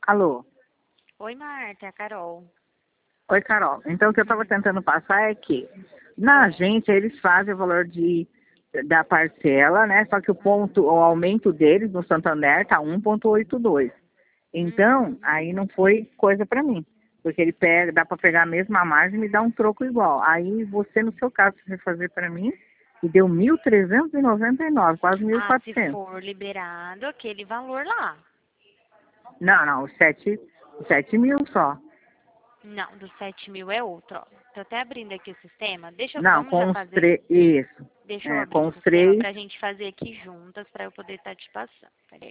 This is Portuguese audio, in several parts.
Alô? Oi, Marta, é a Carol. Oi, Carol. Então, o que eu estava tentando passar é que na agência eles fazem o valor da parcela, né? Só que o aumento deles no Santander tá 1,82. Então, aí não foi coisa para mim. Porque ele pega, dá para pegar a mesma margem e me dá um troco igual. Aí você, no seu caso, você vai fazer para mim e deu 1.399, quase mil e Ah, se quatrocentos. for liberado aquele valor lá. Não, os 7 mil só. Não, dos 7.000 é outro, ó. Tô até abrindo aqui o sistema. Não, Vamos já com os fazer. três. Isso. Deixa eu É, abrir com o os sistema três. pra gente fazer aqui juntas, pra eu poder estar te passando. Peraí.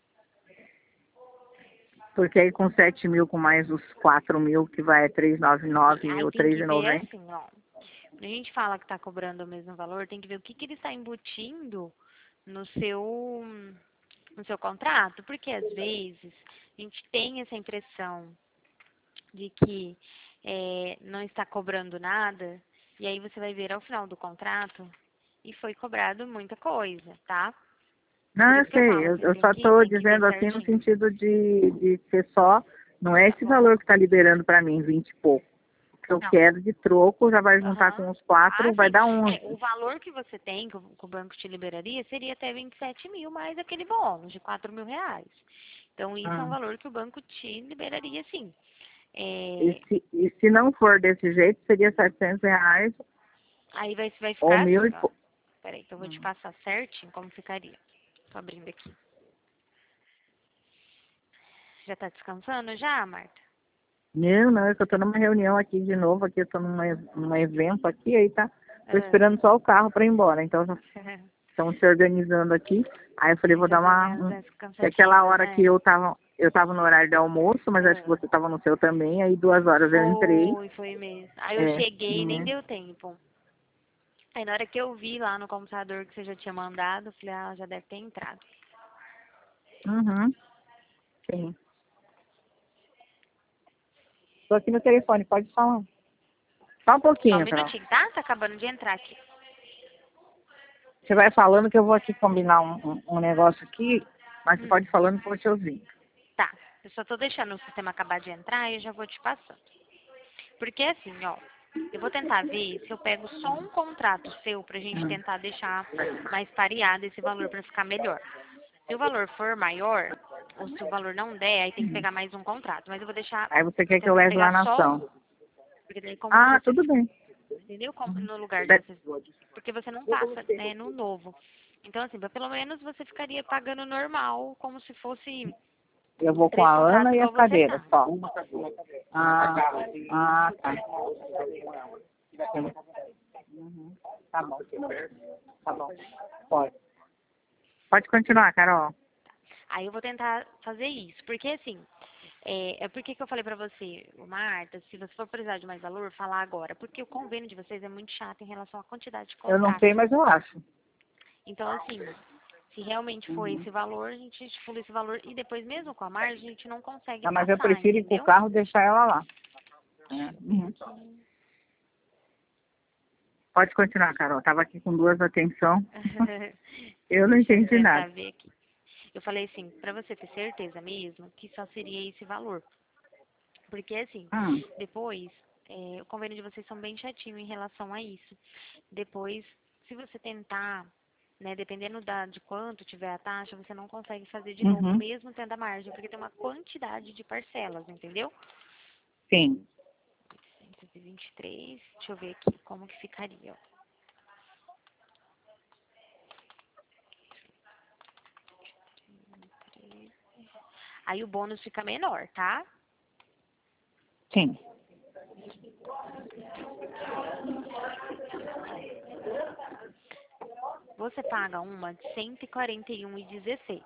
Porque aí com 7 mil, com mais os 4 mil, que vai 399 Aí ou tem três que e ver noventa. assim, ó. Quando a gente fala que tá cobrando o mesmo valor, tem que ver o que ele está embutindo no seu contrato. Porque às vezes a gente tem essa impressão de que não está cobrando nada, e aí você vai ver ao final do contrato e foi cobrado muita coisa, tá? Por Não, eu isso que eu sei. falo, Eu assim, só estou tem que ver dizendo assim no certinho. sentido de ser só. Não é Tá esse bom. valor que está liberando para mim, 20 e pouco. O que eu Não. quero de troco já vai juntar com Aham. os 4, Ah, vai sim. dar 11. O valor que você tem, que o banco te liberaria, seria até 27.000 mais aquele bônus de 4.000 reais. Então, isso é um Ah. valor que o banco te liberaria, sim. E, É, se não for desse jeito, seria R$ 700 aí vai ou ficar mil assim, e ó. pouco. Peraí, que eu vou te passar certinho como ficaria. Tô abrindo aqui. Já tá descansando já, Marta? Não, não, é que eu tô numa reunião aqui de novo, aqui eu tô num evento aqui, aí tá, tô Ah. esperando só o carro para ir embora, então já estão se organizando aqui, aí eu falei, Aí vou dar pelo menos é que aquela cansativa, hora que né? eu tava no horário de almoço, mas acho que Ah. você tava no seu também, aí 2 horas eu entrei, Foi mesmo. Aí eu é, cheguei e nem deu tempo. Aí na hora que eu vi lá no computador que você já tinha mandado, eu falei, ah, já deve ter entrado. uhum, sim. Tô aqui no telefone, pode falar. Só um Só um pouquinho, Carol. minutinho, tá? Tá acabando de entrar aqui. Você vai falando que eu vou aqui combinar um negócio aqui, mas você pode ir falando que eu vou te ouvir. Tá. Eu só tô deixando o sistema acabar de entrar e eu já vou te passando. Porque assim, ó, eu vou tentar ver se eu pego só um contrato seu pra gente tentar deixar mais pareado esse valor pra ficar melhor. Se o valor for maior, ou se o valor não der, aí tem que pegar mais um contrato. Mas eu vou deixar, Aí você vou quer que eu tentar leve lá pegar na só um. ação. Porque daí como se Ah, você, tudo bem. entendeu? Como, no lugar de Da- você, porque você não passa, né, no novo. Então assim, pelo menos você ficaria pagando normal, como se fosse Eu vou com três a Ana contratos e as igual você cadeiras, tá. só. Ah, tá. Uhum. Tá bom. Tá bom. Pode. Pode continuar, Carol. Aí eu vou tentar fazer isso, porque assim, por que que eu falei pra você, Marta, se você for precisar de mais valor, falar agora, porque o convênio de vocês é muito chato em relação à quantidade de Eu não sei, contratos. mas eu acho. Então, assim, se realmente for esse valor, a gente estipula esse valor e depois, mesmo com a margem, a gente não consegue Tá, mas eu passar, prefiro ir com o entendeu? carro e deixar ela lá. Uhum. Pode continuar, Carol. Tava aqui com duas atenção. Eu não Deixa eu entendi tentar nada. ver aqui. Eu falei assim, pra você ter certeza mesmo que só seria esse valor. Porque, assim, Hum. depois, o convênio de vocês são bem chatinho em relação a isso. Depois, se você tentar, né, dependendo de quanto tiver a taxa, você não consegue fazer de novo, Uhum. mesmo tendo a margem, porque tem uma quantidade de parcelas, entendeu? Sim. 123, deixa eu ver aqui como que ficaria, ó. Aí o bônus fica menor, tá? Sim. Você paga uma de 141,16,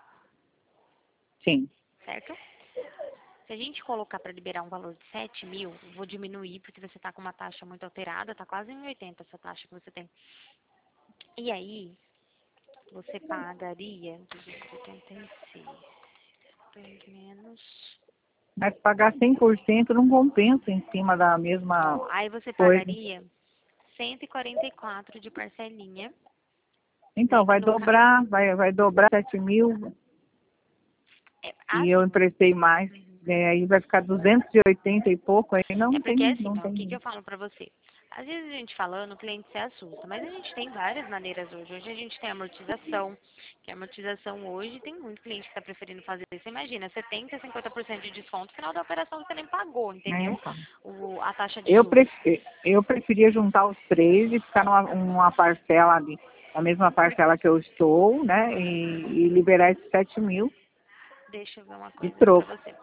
Sim. certo? Se a gente colocar para liberar um valor de 7.000, vou diminuir porque você tá com uma taxa muito alterada, tá quase em 80 essa taxa que você tem. E aí, você pagaria 276 menos. Mas pagar 100% não compensa em cima da mesma Ó, aí você coisa. pagaria 144 de parcelinha, Então, né? Que vai no caso. dobrar, vai dobrar 7 mil. e eu assim, emprestei mais, aí vai ficar 280 e pouco, aí não é porque tem, assim, não ó, o que que tem. eu falo pra você? Às vezes a gente falando, o cliente se assusta, mas a gente tem várias maneiras hoje. Hoje a gente tem amortização, que a amortização hoje tem muito cliente que tá preferindo fazer isso. Imagina, 70, 50% de desconto, no final da operação você nem pagou, Né, entendeu? então. A taxa de juros. Eu preferia juntar os três e ficar numa parcela ali, a mesma parcela que eu estou, né, e liberar esses 7.000 Deixa eu ver uma de coisa aqui pra troco. você.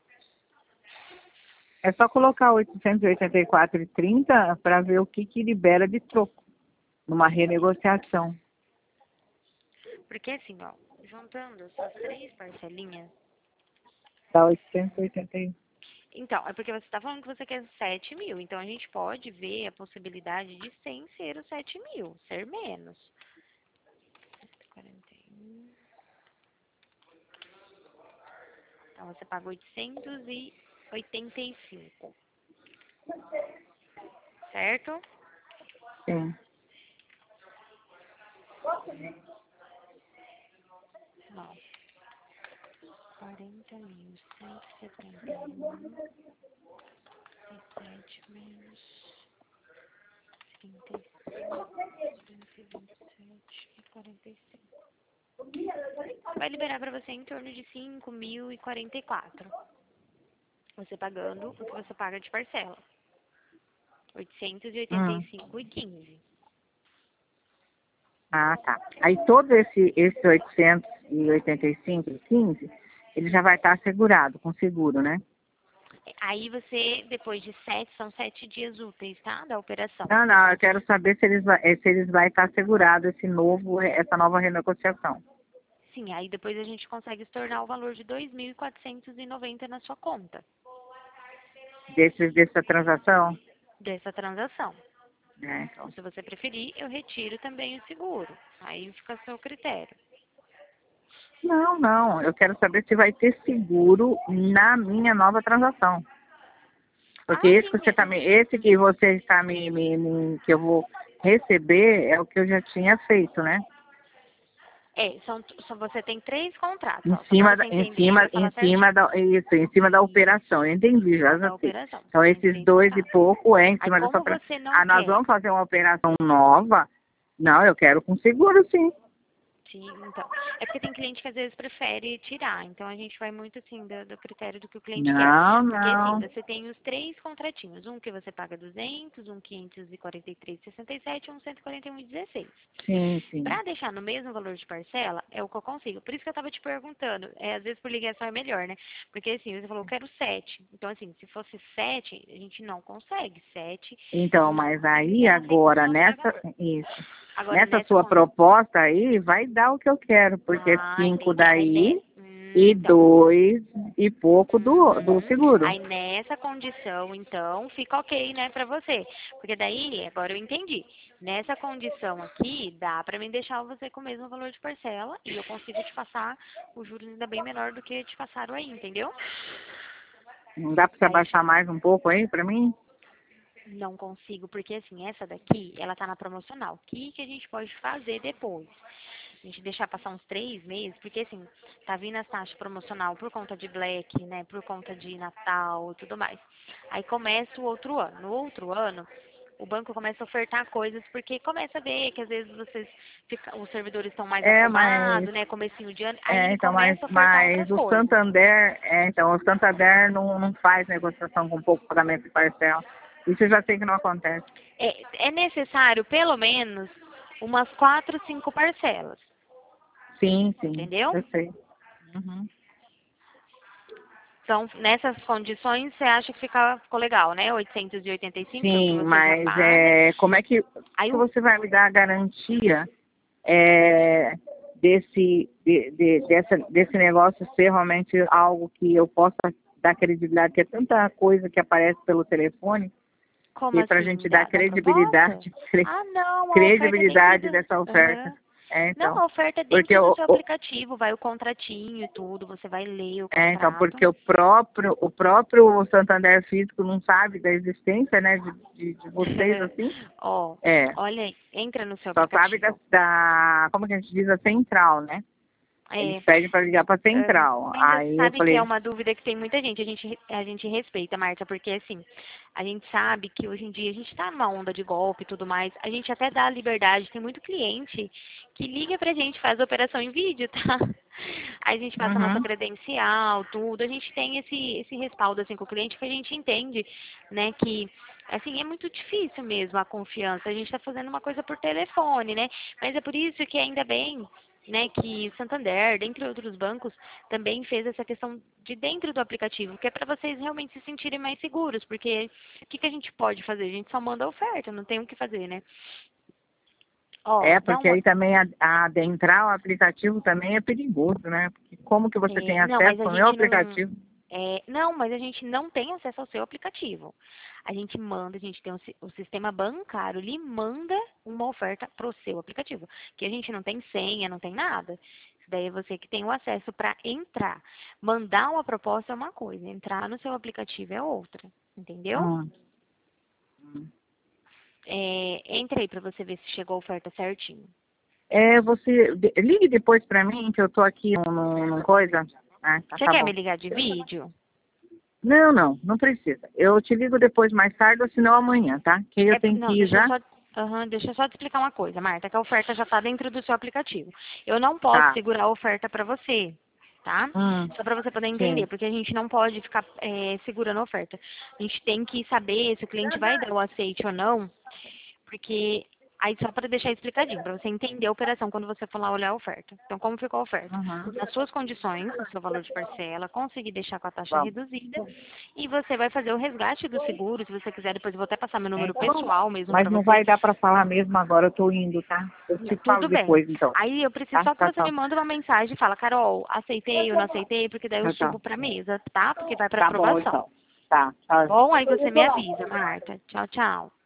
É só colocar 884,30 para ver o que libera de troco numa renegociação. Porque assim, ó, juntando essas três parcelinhas, Dá 881. então, é porque você está falando que você quer 7.000. Então, a gente pode ver a possibilidade de sem ser os 7.000, ser menos. 41. Então, você paga 885, certo? Sim. Não. 40.171. 7 menos 35, 227 e 45. Vai liberar para você em torno de 5.044. Você pagando o que você paga de parcela. Hum. 885,15. Ah, tá. Aí todo esse 885,15, ele já vai estar assegurado, com seguro, né? Aí você, depois de 7, são 7 dias úteis, tá? Da operação. Não, Você não, eu quero saber se eles vai estar assegurado essa nova renegociação. Sim, aí depois a gente consegue se tornar o valor de 2.490 na sua conta Dessa transação. dessa transação. Né? Então, se você preferir, eu retiro também o seguro. Aí fica a seu critério. Não, não, eu quero saber se vai ter seguro na minha nova transação. Porque Ah, sim. esse que você está que eu vou receber é o que eu já tinha feito, né? Você tem 3 contratos, Em ó, só para cima você da, em entender cima, para falar certinho. em cima da operação. Eu Isso, entendi, em já cima já da sei. operação. Você Então tem esses 3 dois e contratos. pouco é em Aí, cima dessa como operação. você não Ah, nós quer. vamos fazer uma operação nova? Não, eu quero com seguro, sim. Sim, então. É porque tem cliente que às vezes prefere tirar. Então a gente vai muito assim do critério do que o cliente quer. Não, Porque assim, não. você tem os 3 contratinhos. Um que você paga 200, um 543,67 e um 141,16. Sim, sim. Para deixar no mesmo valor de parcela, é o que eu consigo. Por isso que eu estava te perguntando. Às vezes por ligação é melhor, né? Porque assim, você falou, eu quero 7. Então assim, se fosse 7, a gente não consegue. 7 Então, e mas aí libera agora 109 isso. Agora Nessa nessa sua condição. proposta aí, vai dar o que eu quero, porque é Ah, 5 entendi. daí e Então. 2 e pouco do Uhum. seguro. Aí nessa condição, então, fica ok, né, pra você. Porque daí, agora eu entendi. Nessa condição aqui, dá pra mim deixar você com o mesmo valor de parcela e eu consigo te passar os juros ainda bem menor do que te passaram aí, entendeu? Não dá para você Daí abaixar mais um pouco aí para mim? não consigo, porque assim, essa daqui, ela tá na promocional. O que a gente pode fazer depois? A gente deixar passar uns 3 meses, porque assim, tá vindo as taxas promocional por conta de Black, né, por conta de Natal e tudo mais. Aí começa o outro ano. No outro ano, o banco começa a ofertar coisas, porque começa a ver que às vezes os servidores estão mais É, mas afobados, né, comecinho de ano, aí ele então, mas, começa a ofertar outras mas coisas. o Santander não faz negociação com pouco pagamento de parcela. Isso eu já sei que não acontece. É necessário, pelo menos, umas 4, 5 parcelas, Sim, sim, entendeu? eu sei. Uhum. Então, nessas condições, você acha que ficou legal, né? 885, que é o que Sim, você já mas paga. como é Aí, que você vai me dar a garantia é, desse negócio ser realmente algo que eu possa dar credibilidade, que é tanta coisa que aparece pelo telefone, como e para a assim? gente dar Da proposta? credibilidade, Ah, não, a oferta é dentro credibilidade do... dessa oferta. Aham. Não, Então, a oferta é porque dentro do seu aplicativo. Vai o contratinho e tudo. Você vai ler o então, contrato. porque o próprio Santander Físico não sabe da existência, né, de vocês, assim. Ó, É, olha aí. Entra no seu só sabe aplicativo. como que a gente diz, a central, né? Eles pedem para ligar para central. Mas Aí você eu sabe que é falei, uma dúvida que tem muita gente. A gente respeita, Marta, porque assim, a gente sabe que hoje em dia a gente está numa onda de golpe e tudo mais. A gente até dá liberdade. Tem muito cliente que liga pra gente, faz operação em vídeo, tá? Aí a gente passa a nossa uhum, credencial, tudo. A gente tem esse respaldo assim com o cliente que a gente entende, né, que assim, é muito difícil mesmo a confiança. A gente está fazendo uma coisa por telefone, né? Mas é por isso que ainda bem, né, que o Santander, dentre outros bancos, também fez essa questão de dentro do aplicativo, que é para vocês realmente se sentirem mais seguros, porque o que a gente pode fazer? A gente só manda a oferta, não tem o que fazer, né? Ó, dá porque uma. aí também adentrar o aplicativo também é perigoso, né? Porque como que você tem Não, acesso mas a ao meu gente não. aplicativo? Não, mas a gente não tem acesso ao seu aplicativo. A gente tem o sistema bancário, ele manda uma oferta pro seu aplicativo. Que a gente não tem senha, não tem nada. Isso daí é você que tem o acesso para entrar. Mandar uma proposta é uma coisa, entrar no seu aplicativo é outra. Entendeu? Hum. Hum. Entra aí para você ver se chegou a oferta certinho. Ligue depois para mim, que eu tô aqui num coisa. Ah, Você tá quer me bom. ligar de vídeo? Não precisa. Eu te ligo depois mais tarde ou se não amanhã, tá? Que eu tenho Não, que ir já. deixa eu só te explicar uma coisa, Marta, que a oferta já está dentro do seu aplicativo. Eu não posso Tá. segurar a oferta para você, tá? Hum, Só para você poder entender, sim. porque a gente não pode ficar segurando a oferta. A gente tem que saber se o cliente vai dar o aceite ou não, porque aí só para deixar explicadinho, para você entender a operação quando você for lá olhar a oferta. Então, como ficou a oferta? Uhum. Nas suas condições, no seu valor de parcela, conseguir deixar com a taxa Vamos. reduzida e você vai fazer o resgate do seguro, se você quiser, depois eu vou até passar meu número Então, pessoal mesmo mas para não você. vai dar para falar mesmo agora, eu tô indo, tá? Eu te falo Tudo bem. depois, então. Aí eu preciso Tá? só que Tchau, você me tchau. manda uma mensagem e fala, Carol, aceitei ou não aceitei, porque daí eu Tchau, tchau. subo para mesa, tá? Porque vai para Tá bom, aprovação. então. Tá, tchau. Bom, aí você me avisa, Marta. Tchau, tchau.